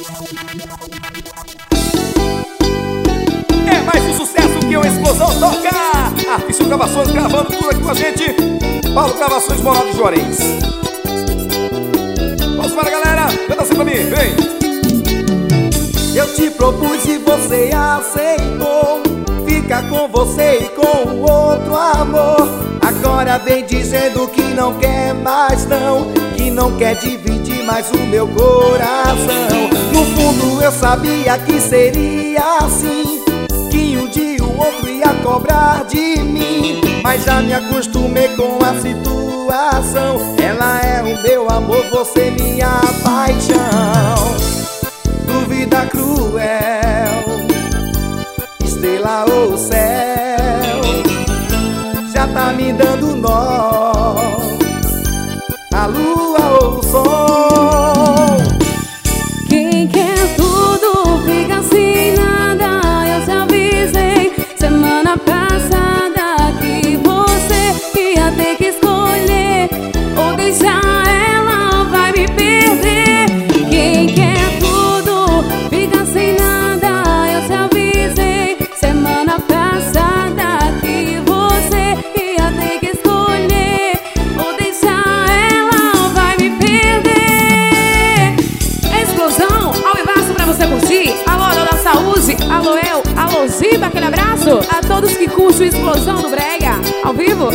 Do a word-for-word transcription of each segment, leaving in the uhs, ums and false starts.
É mais um sucesso que o Explosão toca. Artício Gravações gravando tudo aqui com a gente. Paulo Gravações, Moral de Juarez. Vamos para, galera. Canta assim pra mim, vem. Eu te propus e você aceitou ficar com você e com o outro amor. Agora vem dizendo que não quer mais não, que não quer dividir mais o meu coração. No fundo eu sabia que seria assim, que um dia o outro ia cobrar de mim. Mas já me acostumei com a situação. Ela é o meu amor, você minha paixão. Dúvida cruel, estrela ou céu, já tá me dando nó, a lua ou o sol. Quem quer tudo fica sem nada. Eu te avisei semana passada que você ia ter que escolher ou deixar ela vai me perder. Quem quer tudo fica sem nada. Eu te avisei semana passada que você ia ter que escolher ou deixar ela vai me perder. Explosão, ao vivaço pra você curtir. Alô, alô da saúde, alô eu, alô Ziba, aquele abraço a todos que curtem o Explosão do Brega, ao vivo.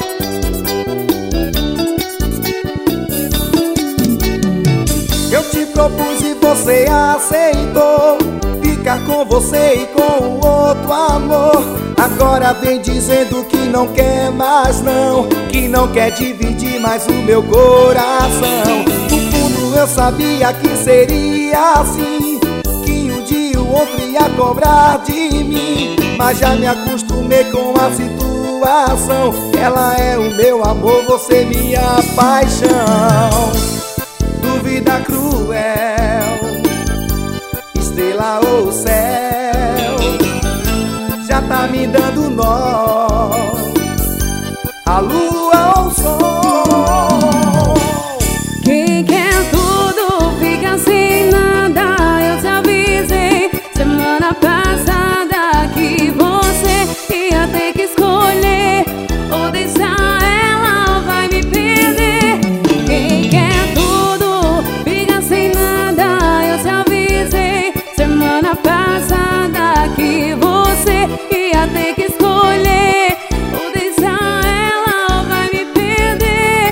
Eu te propus e você aceitou ficar com você e com o outro amor. Agora vem dizendo que não quer mais não, que não quer dividir mais o meu coração. No fundo eu sabia que seria assim, que um dia o outro ia cobrar de mim. Mas já me acostumei com a situação. Ela é o meu amor, você minha paixão. Dúvida cruel, estrela ou céu, já tá me dando nó, a lua ou o sol. Quem quer tudo fica sem nada. Eu te avisei semana passada que você ia ter que escolher ou deixar ela vai me perder. Quem quer tudo fica sem nada. Eu te avisei semana passada que você ia ter que escolher ou deixar ela vai me perder.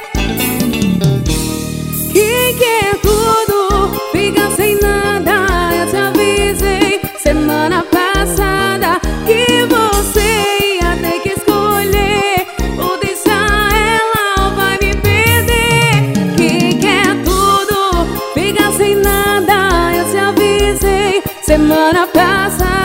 Quem quer tudo fica sem nada. Eu te avisei semana passada que você ia ter que escolher ou deixar ela vai me perder. Quem quer tudo fica sem nada. Eu te avisei semana passada